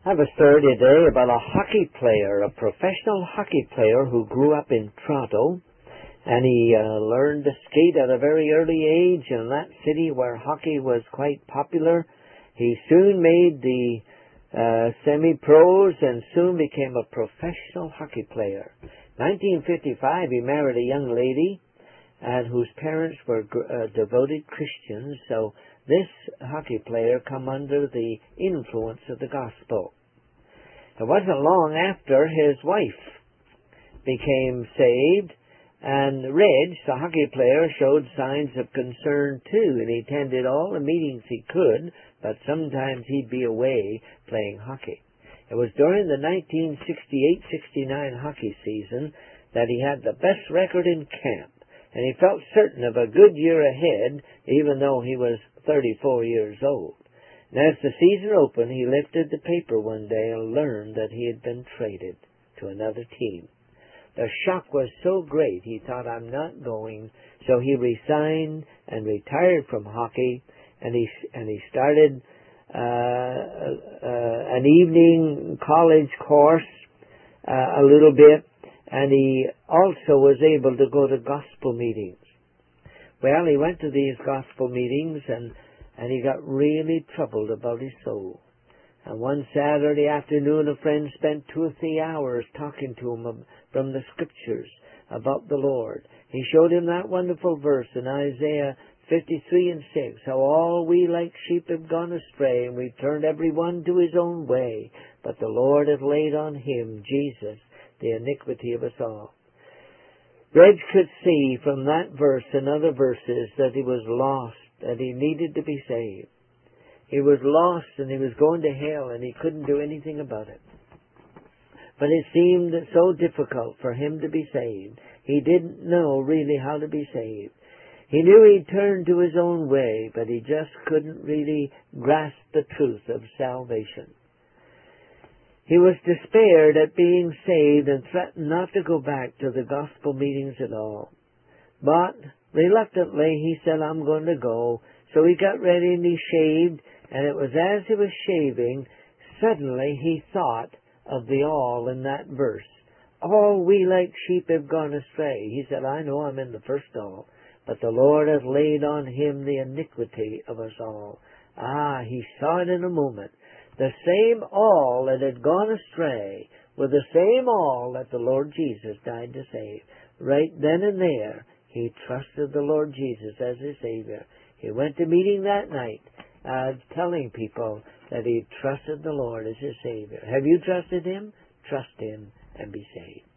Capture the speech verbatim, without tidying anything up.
I have a story today about a hockey player, a professional hockey player who grew up in Toronto, and he uh, learned to skate at a very early age in that city where hockey was quite popular. He soon made the uh, semi-pros and soon became a professional hockey player. nineteen fifty-five, he married a young lady and whose parents were uh, devoted Christians, so this hockey player come under the influence of the gospel. It wasn't long after his wife became saved, and Reg, the hockey player, showed signs of concern too, and he attended all the meetings he could, but sometimes he'd be away playing hockey. It was during the nineteen sixty-eight sixty-nine hockey season that he had the best record in camp, and he felt certain of a good year ahead, even though he was thirty-four years old. And as the season opened, he lifted the paper one day and learned that he had been traded to another team. The shock was so great, he thought, I'm not going. So he resigned and retired from hockey, and he and he started uh, uh, an evening college course uh, a little bit, and he also was able to go to gospel meetings. Well, he went to these gospel meetings, and, and he got really troubled about his soul. And one Saturday afternoon, a friend spent two or three hours talking to him from the Scriptures about the Lord. He showed him that wonderful verse in Isaiah fifty-three and six, how all we like sheep have gone astray, and we've turned every one to his own way. But the Lord hath laid on him, Jesus, the iniquity of us all. Reg could see from that verse and other verses that he was lost, that he needed to be saved. He was lost and he was going to hell and he couldn't do anything about it. But it seemed so difficult for him to be saved. He didn't know really how to be saved. He knew he'd turned to his own way, but he just couldn't really grasp the truth of salvation. He was despaired at being saved and threatened not to go back to the gospel meetings at all. But reluctantly he said, I'm going to go. So he got ready and he shaved, and it was as he was shaving, suddenly he thought of the all in that verse. All we like sheep have gone astray. He said, I know I'm in the first all, but the Lord hath laid on him the iniquity of us all. Ah, he saw it in a moment. The same all that had gone astray were the same all that the Lord Jesus died to save. Right then and there, he trusted the Lord Jesus as his Savior. He went to meeting that night, uh, telling people that he trusted the Lord as his Savior. Have you trusted him? Trust him and be saved.